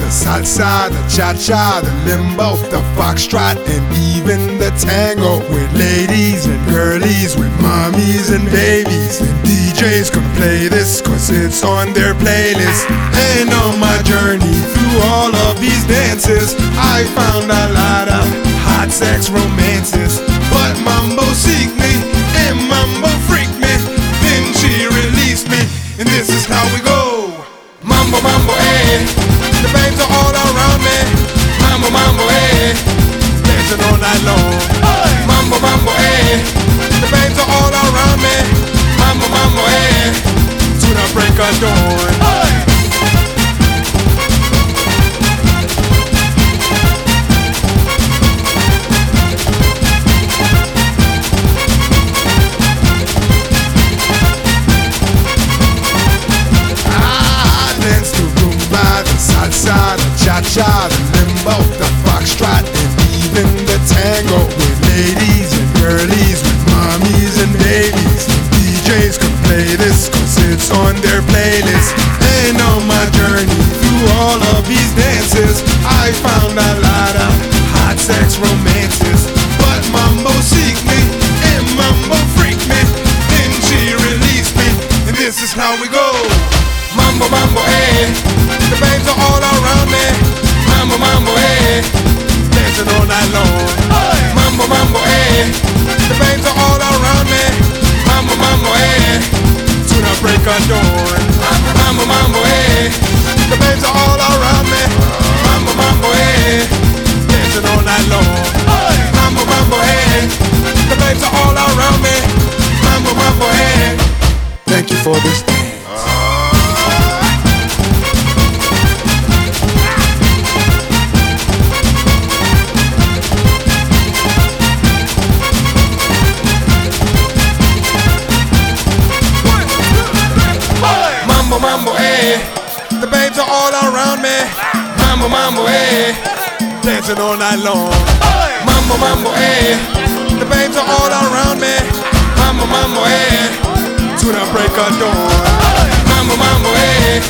the salsa, the cha-cha, the limbo, the foxtrot, and even the tango. With ladies and girlies, with mommies and babies. And DJs gonna play this cause it's on their playlist. And on my journey through all of these dances, I found a lot of hot sex romances. But mambo seek me and mambo freak me. Then she released me, and this is how we go. Mambo, mambo, eh. The babes are all around me. Mambo, mambo, eh. Dancing all night long. Mambo, mambo, eh. The babes are all around me. Mambo, mambo, eh. To the break of dawn. Salsa, the cha-cha, the limbo, the foxtrot, and even the tango. With ladies and girlies, with mommies and babies. DJs can play this cause it's on their playlist. And on my journey through all of these dances, I found a lot of hot sex romances. But mambo seek me and mambo freak me. Then she released me, and this is how we go. Mambo, mambo, eh. The babes are all around me. Mambo, mambo, eh. Dancing all night long. Mambo, mambo, eh. The babes are all around me. Mambo, mambo, eh. To the break of dawn. Mambo, mambo, eh. The babes are all around me. Mambo, mambo, eh. Dancing all night long. Mambo, mambo, eh. The babes are all around me. Mambo, mambo, eh. Thank you for this dance. Mambo, mambo, eh. The babes are all around me. Mambo, mambo, eh. Dancing all night long. Mambo, mambo, eh. The babes are all around me. Mambo, mambo, eh. To the break of dawn. Mambo, mambo, eh.